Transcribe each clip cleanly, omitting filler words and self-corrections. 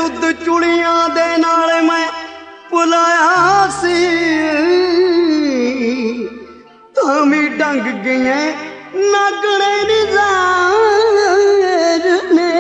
दुध चुड़ियां दे नाल मैं पुलाया सी तां भी डंग गए नागणे निज़ार ने।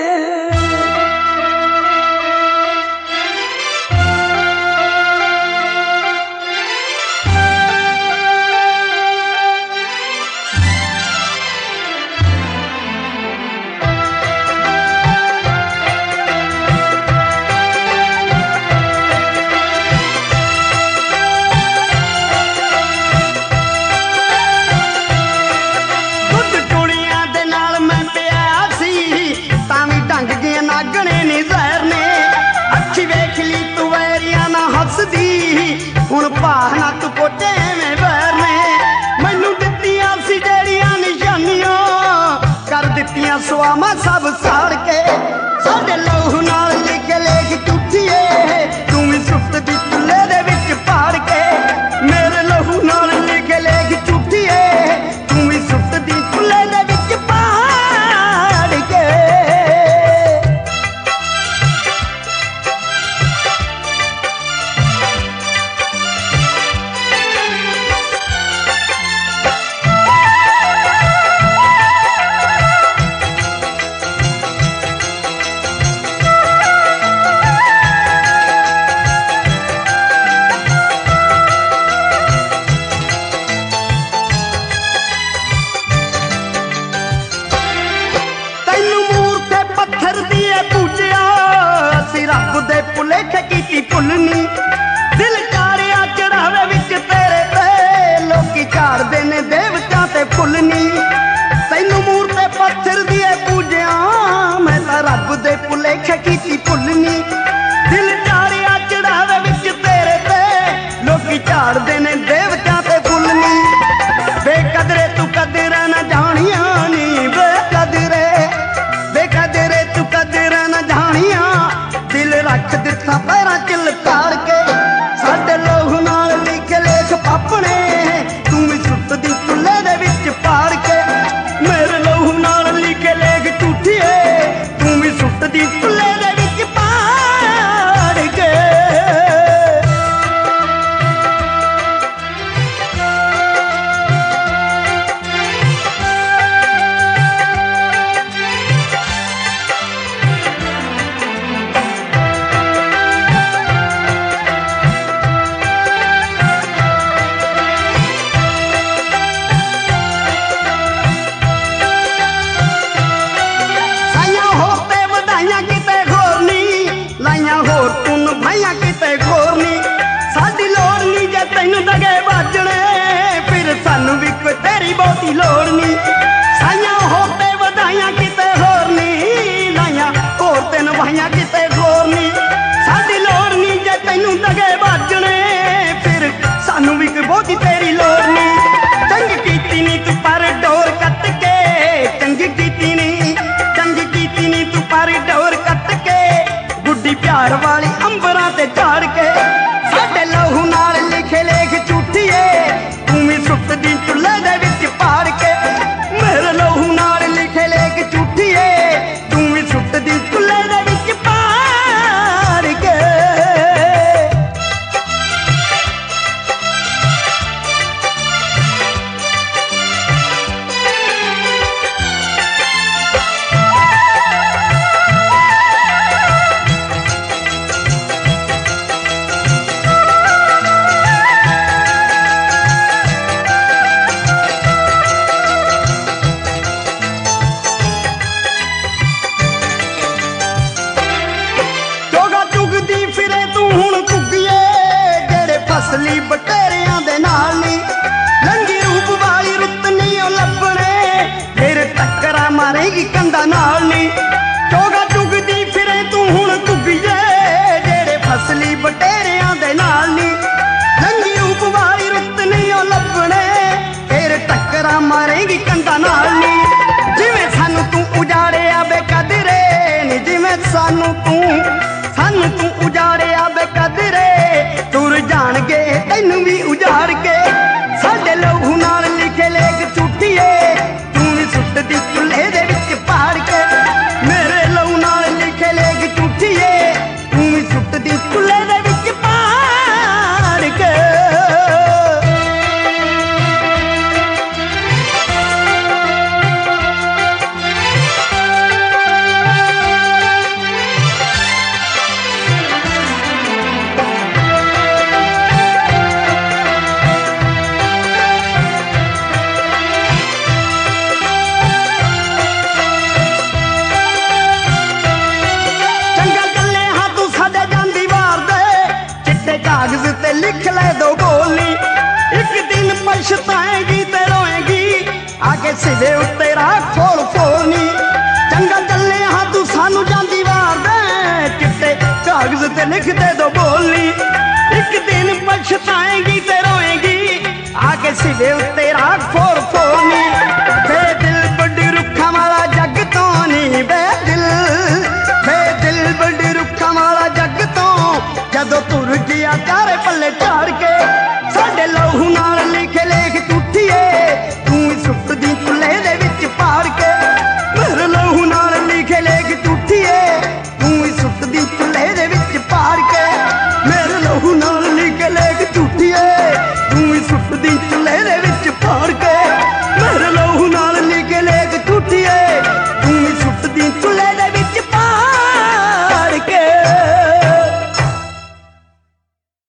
हुण भाना तू पोटे में वैरने मैनू दित्तियां सी जेड़ियां निशानियां कर दित्तियां सुआमा सब साड़ के साडे लहू नाल लिखे लेख झूठिए तू भी सुट दी चुल्हे दे विच पाड़ के मेरे लहू नाल लिखे लेख झूठिए तू भी सुट दी चुल्हे दे विच पाड़ के। भुलनी दिल चारिया चढ़ावे विच तेरे ते लोकी झाड़दे ने देवतां ते फुलनी तैनू मूरते पत्थर दिए पूजिया मैं तां रब दे भुलेखे कीती भुलनी दिल चारिया चढ़ावे विच तेरे ते लोकी झाड़दे ने देवतां ते फुलनी बेकदरे तू कदर न जानिया नी बेकदरे बेकदरे तू कदर न जानिया दिल रख दिता पैरां च लताड़ के साडे लहू नाल लिखे लेख पापने तू भी सुट दी चुल्हे दे विच पाड़ के मेरे लहू नाल लिखे लेख झूठिए तू भी सुट दी चुल्हे दे विच पाड़ के। तेरी बहुती लोड़ नी साइया होते वधाइयां किते होर नी लाइया होर तेन वाइयां किते होर नी साडी लोड़ नी जे तैनू दगे बाजने फिर सानू भी कोई बहुती तेरी लोड़ नी चंग कीती नी तू पर डोर कट के चंग कीती नी तू पर डोर कट के गुड्डी प्यार वाली अंबरां ते झाड़ के साडे लहू नाल लिखे लेख झूठिए तू भी सुट दी चुल्हे दे विच पाड़ के मेरे लहू नाल लिखे लेख झूठिए तू भी सुट दी चुल्हे दे विच पाड़ के। असली बटेरियां दे नाल नी लंगी रूप वाली रुत नहीं लभने फिर टक्करा मारेगी कंधा नाल नी चोगा चुगदी फिरे तू हुण चुगिए जेड़े फसली बटेरियां दे नाल नी लंगी रूप वाली रुत नहीं लभने फिर टक्करा मारेगी कंधा नाल नी जिवें सानू तू उजाड़िया बेकदरे नी जिवें सानू तू उजाड़िया बेकदरे तुर जाणगे तैनू भी उजाड़ के साडे लहू नाल लिखे लेख झूठिए तू भी सुट दी चुल्हे दे विच पाड़ के। ਸਿਵੇ ਉੱਤੇ ਰਾਖ ਫੋਲ ਫੋਲਨੀ। ਚੰਗਾ ਚੱਲੇ ਹਾਂ ਤੂੰ ਸਾਨੂੰ ਜਾਂਦੀ ਵਾਰ ਦੇ, ਚਿੱਟੇ ਕਾਗਜ਼ ਤੇ ਲਿਖ ਦੇ ਦੋ ਬੋਲਨੀ। ਇੱਕ ਦਿਨ ਪਛਤਾਏਂਗੀ ਤੇ ਰੋਏਂਗੀ, ਆ ਕੇ ਸਿਵੇ ਉੱਤੇ ਰਾਖ ਫੋਲ ਫੋਲਨੀ। ਬੇਦਿਲ ਵੱਡੀ ਰੁੱਖਾਂ ਵਾਲਾ ਜੱਗ ਤੋਂ ਨੀ, ਬੇਦਿਲ ਵੱਡੀ ਰੁੱਖਾਂ ਵਾਲਾ ਜੱਗ ਤੋਂ ਜਦੋਂ ਤੁਰ ਗਿਆ ਚਾਰੇ ਪੱਲੇ ਝਾੜ ਕੇ। ਸਾਡੇ ਲਹੂ ਨਾਲ ਲਿਖੇ ਲੇਖ ਝੂਠੀਏ, ਤੂੰ ਹੀ ਸੁੱਟਦੀ ਚੁੱਲ੍ਹੇ ਦੇ ਵਿੱਚ ਪਾੜ ਕੇ। ਮੇਰੇ ਲਹੂ ਨਾਲ ਲਿਖੇ ਲੇਖ ਝੂਠੀਏ, ਤੂੰ ਹੀ ਸੁੱਟਦੀ ਚੁੱਲ੍ਹੇ ਦੇ ਵਿੱਚ ਪਾੜ ਕੇ। ਮੇਰੇ ਲਹੂ ਨਾਲ ਲਿਖੇ ਲੇਖ ਝੂਠੀਏ।